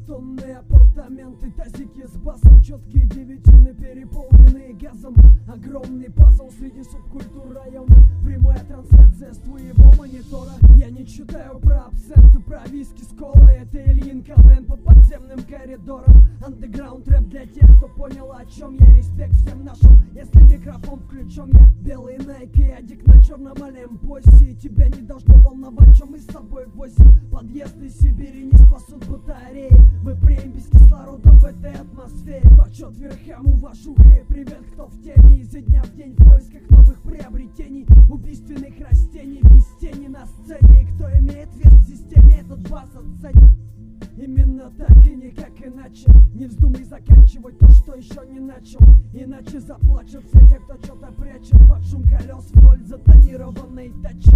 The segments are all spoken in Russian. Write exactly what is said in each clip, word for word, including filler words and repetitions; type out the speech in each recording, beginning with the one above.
Многотонные апартаменты, тазики с басом, четкие девятины, переполненные газом. Огромный пазл среди субкультур района, прямая трансляция с твоего монитора. Я не читаю про абсенты, про виски с колой, это Ильин Ковен по подземным коридорам. Андеграунд рэп для тех, кто понял, о чем я. Респект всем нашим, если микрофон включен. Я белый Найк и адик на черном Олимпосе, и тебя не должно волновать, чем мы с собой возим. Подъезды Сибири не спасут батареи, мы преем без кислорода в этой атмосфере. Почет верхам уважуха и привет, кто в теме. Изо дня в день в поисках новых приобретений, убийственных растений, без тени на сцене. И кто имеет вес в системе, этот бас оценит. Именно так и никак иначе. Не вздумай заканчивать то, что еще не начал, иначе заплачут все те, кто что-то прячет под шум колес в ноль затонированной тачи.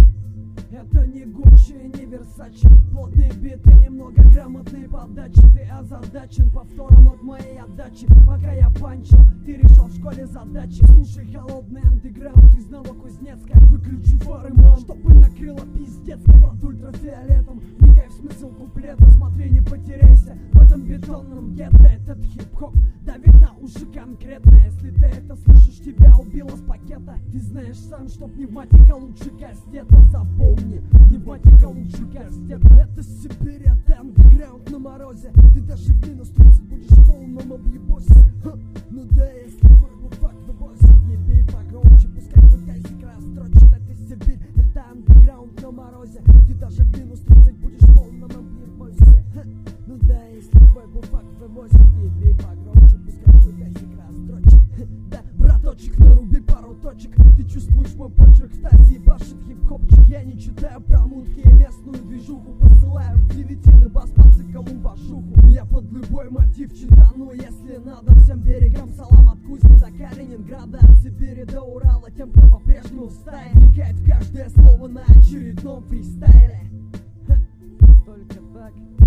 Это не Гуччи, не Версачи, плотные биты, немного грамотные подачи. Ты озадачен повтором от моей отдачи. Пока я панчил, ты решил в школе задачи. Слушай холодный андеграунд из Новокузнецка. Выключи фары, мам, чтобы накрыло пиздецко. Под ультрафиолетом вникай в смысл куплета. Смотри, не потеряйся в этом бетонном гетто. Этот хип-хоп давит на уши конкретно. Если ты это слышишь, тебя убило с пакета. Ты знаешь сам, что пневматика лучше кастета. Запомни, пневматика лучше кастета. Это Сибирь, это андеграунд на морозе. Ты даже в минус тридцать будешь в полном объебосе. Ну да, если вы факт вывозит, еби погромче, пускай твой тазик расстрочит. Это Сибирь, это андеграунд на морозе. Ты даже в минус тридцать будешь в полном объебосе. Ну да, если твой буфак вывозит, еби погромче, пускай твой тазик расстрочит. Да, браточек, наруби пару точек. Ты чувствуешь мой почерк, в тазе башит хип-хопчик. Я не читаю про мутки и местную движуху, посылаю девятины бас по циклу вашуху. Я под любой мотив читану, если надо. Всем берегам салам от Кузни до Калининграда, от Сибири до Урала. Тем, кто по-прежнему в стае, вникает в каждое слово на очередном фристайле. Только так.